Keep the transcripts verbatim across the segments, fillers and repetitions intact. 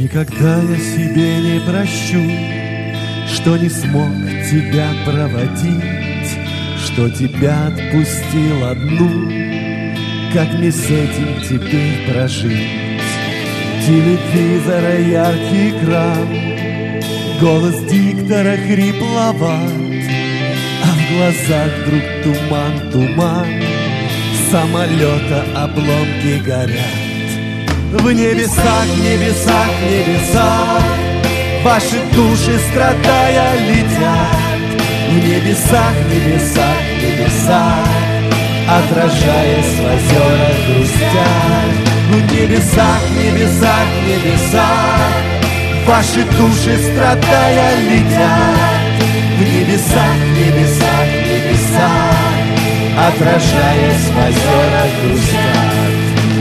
Никогда я себе не прощу, что не смог тебя проводить, что тебя отпустил одну. Как мне с этим теперь прожить? Телевизора яркий экран, голос диктора хрипловат, а в глазах вдруг туман, туман, самолета обломки горят. В небесах, небесах, небесах ваши души, страдая, летят. В небесах, небесах, небесах, отражаясь в озерах, грустят. В небесах, небесах, небесах ваши души, страдая, летят. В небесах, небесах, небесах, отражаясь в озерах, грустят.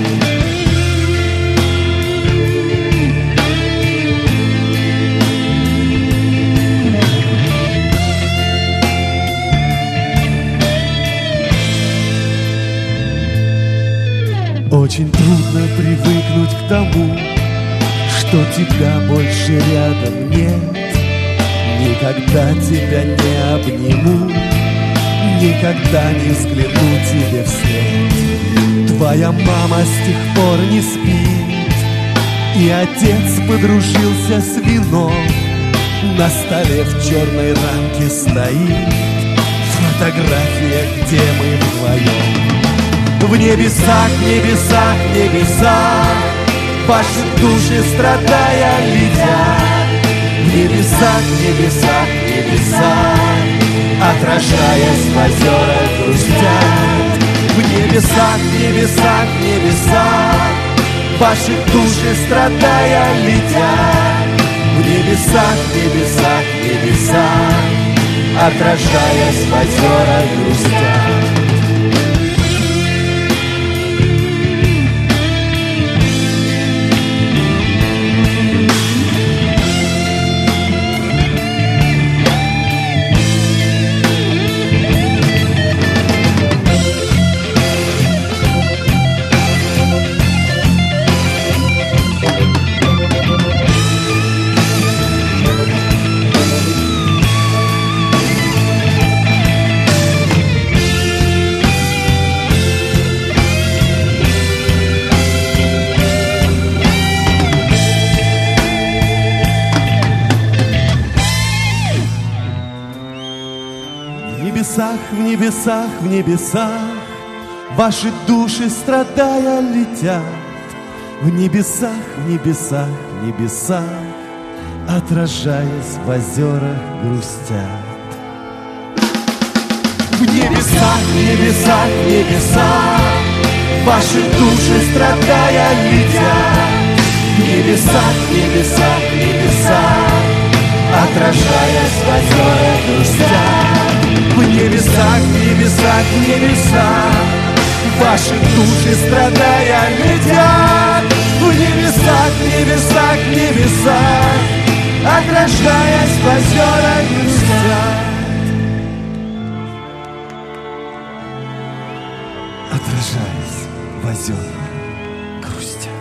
Очень трудно привыкнуть к тому, что тебя больше рядом нет. Никогда тебя не обниму, никогда не взгляну тебе вслед. Твоя мама с тех пор не спит, и отец подружился с вином. На столе в черной рамке стоит фотография, где мы вдвоем. В небесах, небесах, небесах ваши души, страдая, летят. В небесах, небесах, небесах, отражаясь в озерах, грустят. В небесах, небесах, небесах ваши души, страдая, летят. В небесах, небесах, небесах, отражаясь в озерах, грустят. В небесах, в небесах ваши души, страдая, летят. В небесах, в небесах, в небесах, отражаясь в озерах, грустят. В небесах, в небесах, в небесах ваши души, страдая, летят. В небесах, в небесах, в небесах, отражаясь в озерах, грустят. В небесах, в небесах, в небесах ваши души, страдая, летят. В небесах, в небесах, в небесах, отражаясь в озерах, грустят. Отражаясь в озерах, грустят.